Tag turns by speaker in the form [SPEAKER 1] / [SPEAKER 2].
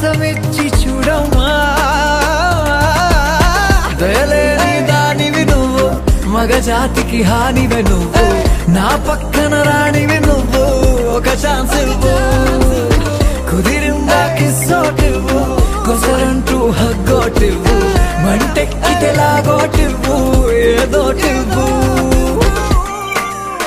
[SPEAKER 1] అవకాశమిచ్చి చూడమ్మా దయలేని దానివి నువ్వు మగజాతికి హానివే నువ్వు నా పక్కన రానివి నువ్వు ఒక ఛాన్స్ ఇవ్వు కుదిరిందా కిస్సోటివ్వు కొసరంటూ హగ్గోటివ్వు మంటెక్కితే లాగోటివ్వు ఏదోటివ్వు